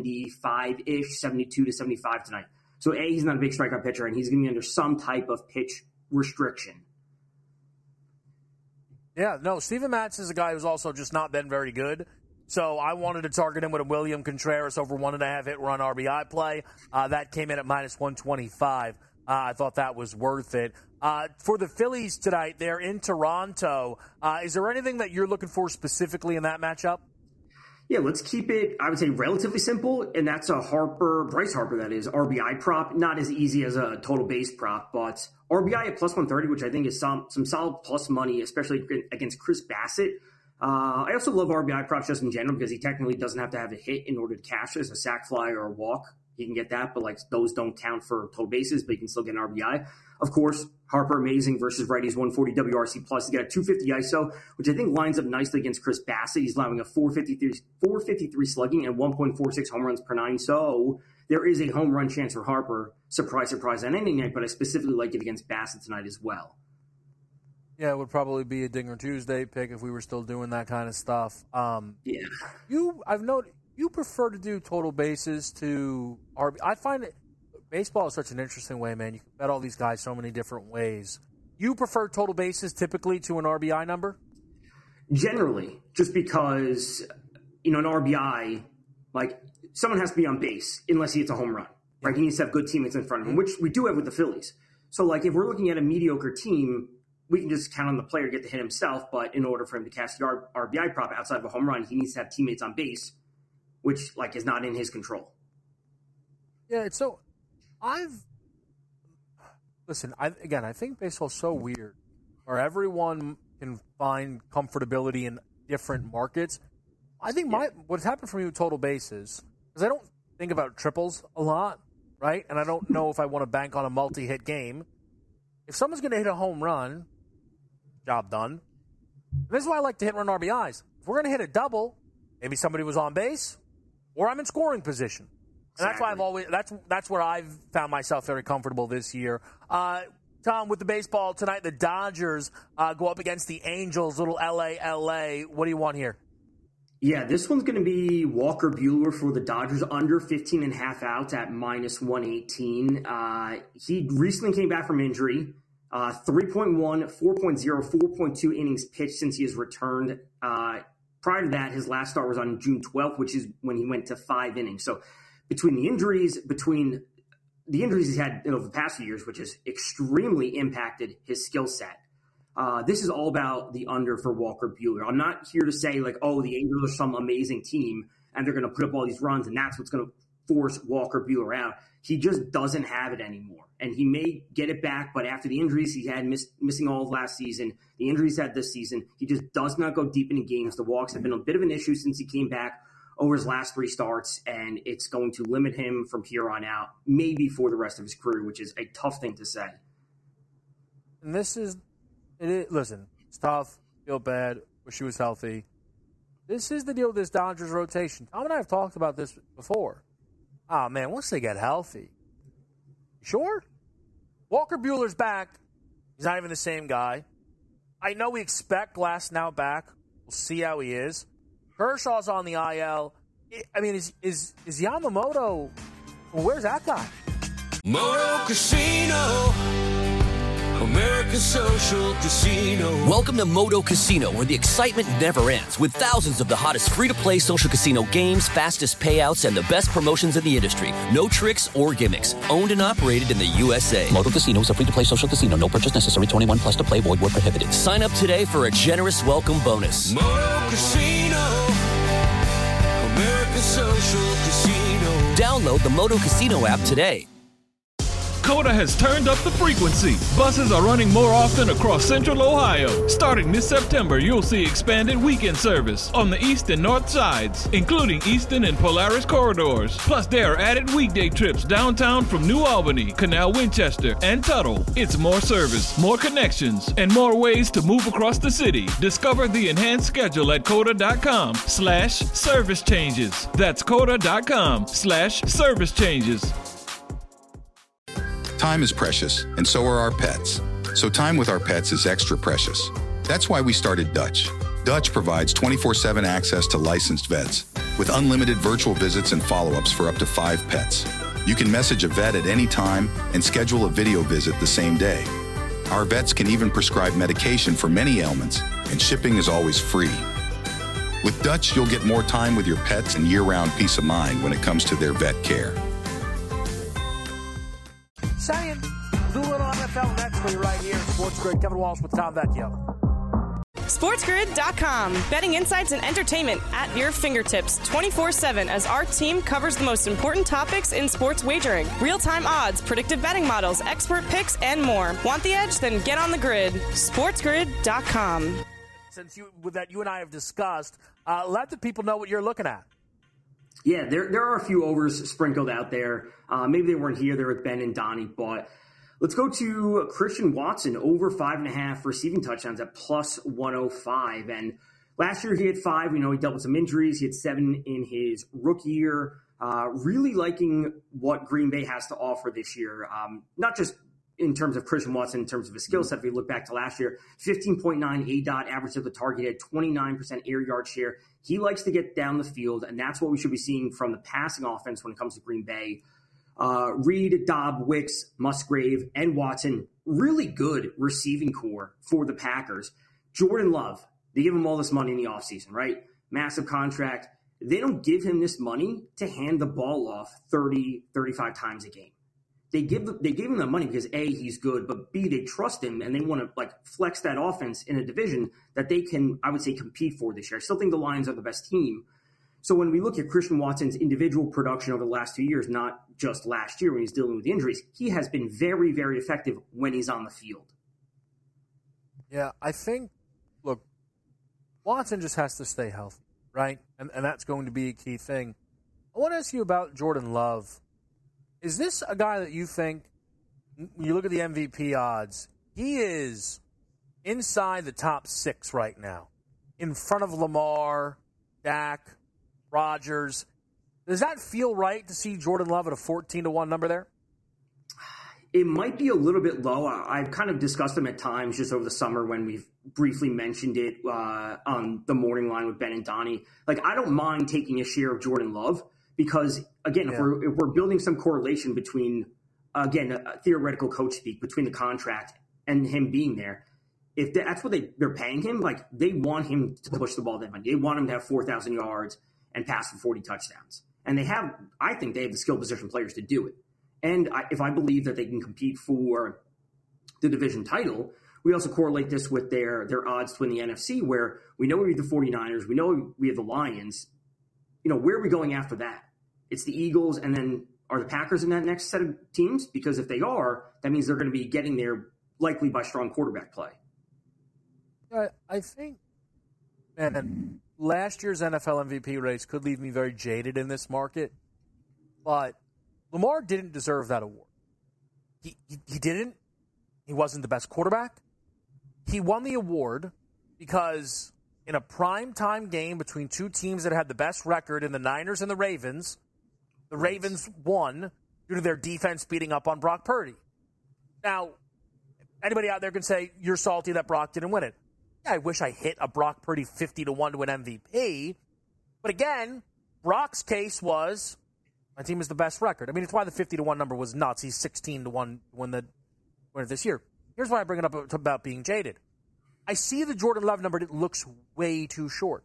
75-ish, 72 to 75 tonight. So, A, he's not a big strikeout pitcher, and he's going to be under some type of pitch restriction. Yeah, no, Steven Matz is a guy who's also just not been very good. So I wanted to target him with a William Contreras over 1.5 hit run RBI play. That came in at minus 125. I thought that was worth it. For the Phillies tonight, they're in Toronto. Is there anything that you're looking for specifically in that matchup? Yeah, let's keep it, I would say, relatively simple, and that's a Bryce Harper, that is, RBI prop. Not as easy as a total base prop, but RBI at plus 130, which I think is some solid plus money, especially against Chris Bassett. I also love RBI props just in general because he technically doesn't have to have a hit in order to cash it as a sac fly or a walk. He can get that, but like those don't count for total bases, but you can still get an RBI. Of course, Harper amazing versus righties, 140 WRC plus. He's got a 250 ISO, which I think lines up nicely against Chris Bassett. He's allowing a 453 slugging and 1.46 home runs per nine. So there is a home run chance for Harper. Surprise, surprise on any night, but I specifically like it against Bassett tonight as well. Yeah, it would probably be a Dinger Tuesday pick if we were still doing that kind of stuff. Yeah. I've noted you prefer to do total bases to RBI? I find it, baseball is such an interesting way, man. You can bet all these guys so many different ways. You prefer total bases typically to an RBI number? Generally, just because, an RBI, like, someone has to be on base unless he hits a home run, right? He needs to have good teammates in front of him, which we do have with the Phillies. So, like, if we're looking at a mediocre team, we can just count on the player to get the hit himself, but in order for him to cash the RBI prop outside of a home run, he needs to have teammates on base, which, like, is not in his control. Yeah, so I think baseball's so weird, where everyone can find comfortability in different markets. I think what's happened for me with total bases, because I don't think about triples a lot, right? And I don't know if I want to bank on a multi-hit game. If someone's going to hit a home run, job done. This is why I like to hit run RBIs. If we're going to hit a double, maybe somebody was on base, or I'm in scoring position. And that's why I've always that's where I've found myself very comfortable this year. Tom, with the baseball tonight, the Dodgers go up against the Angels, little LA. What do you want here? Yeah, this one's going to be Walker Buehler for the Dodgers, under 15.5 outs at minus 118. He recently came back from injury. 3.1, 4.0, 4.2 innings pitched since he has returned. Prior to that, his last start was on June 12th, which is when he went to 5 innings. So between the injuries he's had over the past few years, which has extremely impacted his skill set, this is all about the under for Walker Buehler. I'm not here to say, like, oh, the Angels are some amazing team and they're going to put up all these runs and that's what's going to force Walker Buehler out. He just doesn't have it anymore. And he may get it back, but after the injuries he had, missing all of last season, the injuries he had this season, he just does not go deep into games. The walks have been a bit of an issue since he came back over his last 3 starts, and it's going to limit him from here on out, maybe for the rest of his career, which is a tough thing to say. And listen, it's tough, feel bad, wish he was healthy. This is the deal with this Dodgers rotation. Tom and I have talked about this before. Oh, man, once they get healthy. Sure? Walker Buehler's back. He's not even the same guy. I know we expect Glass now back. We'll see how he is. Kershaw's on the IL. I mean, is Yamamoto, where's that guy? Moto Casino, America's social casino. Welcome to Moto Casino, where the excitement never ends, with thousands of the hottest free-to-play social casino games, fastest payouts, and the best promotions in the industry. No tricks or gimmicks. Owned and operated in the USA. Moto Casino is a free-to-play social casino. No purchase necessary. 21 plus to play. Void where prohibited. Sign up today for a generous welcome bonus. Moto Casino, America's social casino. Download the Moto Casino app today. Coda has turned up the frequency. Buses are running more often across Central Ohio. Starting this September, you'll see expanded weekend service on the east and north sides, including Eastern and Polaris corridors. Plus, there are added weekday trips downtown from New Albany, Canal Winchester, and Tuttle. It's more service, more connections, and more ways to move across the city. Discover the enhanced schedule at Coda.com/service changes. That's Coda.com/service changes. Time is precious, and so are our pets. So time with our pets is extra precious. That's why we started Dutch. Dutch provides 24/7 access to licensed vets, with unlimited virtual visits and follow-ups for up to 5 pets. You can message a vet at any time and schedule a video visit the same day. Our vets can even prescribe medication for many ailments, and shipping is always free. With Dutch, you'll get more time with your pets and year-round peace of mind when it comes to their vet care. Saying, do a little NFL next for you right here. Sports Grid, Kevin Walsh with Tom Vecchio. SportsGrid.com. Betting insights and entertainment at your fingertips 24/7 as our team covers the most important topics in sports wagering. Real-time odds, predictive betting models, expert picks, and more. Want the edge? Then get on the grid. SportsGrid.com. Since you and I have discussed, let the people know what you're looking at. Yeah, there are a few overs sprinkled out there. Maybe they weren't here. They're with Ben and Donnie. But let's go to Christian Watson, over 5.5 receiving touchdowns at plus 105. And last year he had 5. We know he dealt with some injuries. He had 7 in his rookie year. Really liking what Green Bay has to offer this year. Not just in terms of Christian Watson, in terms of his skill set. If you look back to last year, 15.9 ADOT, average of the target, had 29% air yard share. He likes to get down the field, and that's what we should be seeing from the passing offense when it comes to Green Bay. Reed, Dobb, Wicks, Musgrave, and Watson, really good receiving core for the Packers. Jordan Love, they give him all this money in the offseason, right? Massive contract. They don't give him this money to hand the ball off 30, 35 times a game. They gave him the money because A, he's good, but B, they trust him and they want to like flex that offense in a division that they can, I would say, compete for this year. I still think the Lions are the best team. So when we look at Christian Watson's individual production over the last 2 years, not just last year when he's dealing with injuries, he has been very, very effective when he's on the field. Yeah, I think, look, Watson just has to stay healthy, right? And that's going to be a key thing. I want to ask you about Jordan Love. Is this a guy that you think, when you look at the MVP odds, he is inside the top 6 right now, in front of Lamar, Dak, Rodgers? Does that feel right to see Jordan Love at a 14-1 number there? It might be a little bit low. I've kind of discussed him at times just over the summer when we've briefly mentioned it on the morning line with Ben and Donnie. Like, I don't mind taking a share of Jordan Love because, again, if we're building some correlation between, again, a theoretical coach speak between the contract and him being there, if that's what they're paying him, like, they want him to push the ball that much. They want him to have 4,000 yards and pass for 40 touchdowns. And I think they have the skill position players to do it. And if I believe that they can compete for the division title, we also correlate this with their odds to win the NFC, where we know we have the 49ers, we know we have the Lions. You know, where are we going after that? It's the Eagles, and then are the Packers in that next set of teams? Because if they are, that means they're going to be getting there likely by strong quarterback play. I think, man, last year's NFL MVP race could leave me very jaded in this market, but Lamar didn't deserve that award. He didn't. He wasn't the best quarterback. He won the award because in a primetime game between two teams that had the best record in the Niners and the Ravens won due to their defense beating up on Brock Purdy. Now, anybody out there can say, you're salty that Brock didn't win it. Yeah, I wish I hit a Brock Purdy 50-1 to win MVP. But again, Brock's case was, my team is the best record. I mean, it's why the 50-1 number was nuts. He's 16-1 to win it this year. Here's why I bring it up about being jaded. I see the Jordan Love number. It looks way too short.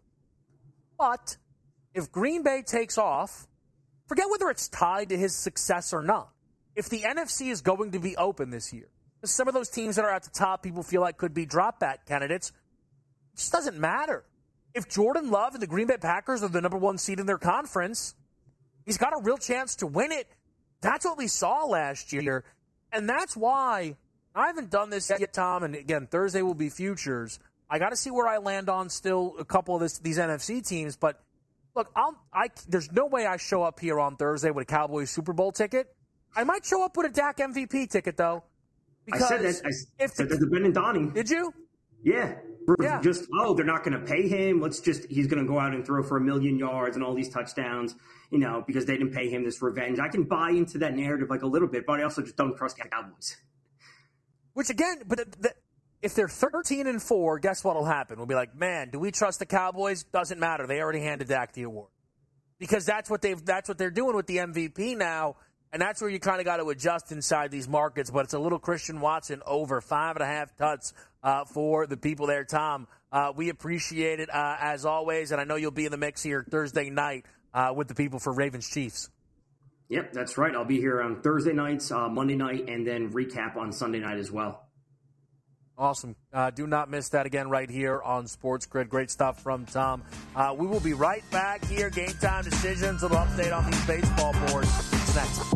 But if Green Bay takes off, forget whether it's tied to his success or not. If the NFC is going to be open this year, some of those teams that are at the top people feel like could be drop-back candidates, it just doesn't matter. If Jordan Love and the Green Bay Packers are the number 1 seed in their conference, he's got a real chance to win it. That's what we saw last year. And that's why I haven't done this yet, Tom. And again, Thursday will be futures. I got to see where I land on still a couple of these NFC teams. But look, there's no way I show up here on Thursday with a Cowboys Super Bowl ticket. I might show up with a Dak MVP ticket, though. Because I said that to Ben and Donnie. Did you? Yeah. Just, they're not going to pay him. He's going to go out and throw for 1 million yards and all these touchdowns, because they didn't pay him this revenge. I can buy into that narrative like a little bit, but I also just don't trust the Cowboys. Which again, but if they're 13-4, guess what'll happen? We'll be like, man, do we trust the Cowboys? Doesn't matter. They already handed Dak the award. Because that's what they're doing with the MVP now. And that's where you kind of got to adjust inside these markets. But it's a little Christian Watson over 5.5 tuts for the people there, Tom. We appreciate it as always. And I know you'll be in the mix here Thursday night with the people for Ravens Chiefs. Yep, that's right. I'll be here on Thursday nights, Monday night, and then recap on Sunday night as well. Awesome. Do not miss that again right here on Sports Grid. Great stuff from Tom. We will be right back here. Game Time Decisions. A little update on these baseball boards. It's next.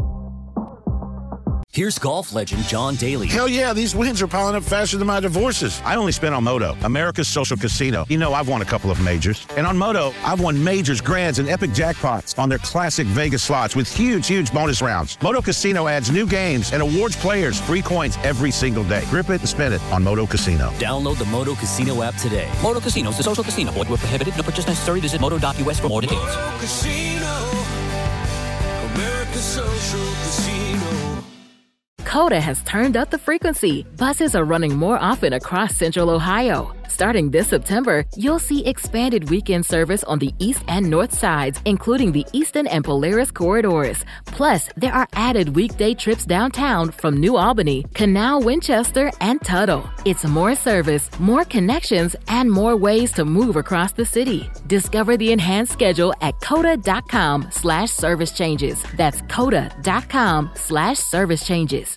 Here's golf legend John Daly. Hell yeah, these wins are piling up faster than my divorces. I only spent on Moto, America's social casino. I've won a couple of majors. And on Moto, I've won majors, grands, and epic jackpots on their classic Vegas slots with huge bonus rounds. Moto Casino adds new games and awards players free coins every single day. Grip it and spend it on Moto Casino. Download the Moto Casino app today. Moto Casino is a social casino. Void where prohibited. No purchase necessary. Visit moto.us for more details. Moto Casino, America's social casino. Coda has turned up the frequency. Buses are running more often across Central Ohio. Starting this September, you'll see expanded weekend service on the east and north sides, including the Eastern and Polaris corridors. Plus, there are added weekday trips downtown from New Albany, Canal, Winchester, and Tuttle. It's more service, more connections, and more ways to move across the city. Discover the enhanced schedule at coda.com/service changes. That's coda.com/service changes.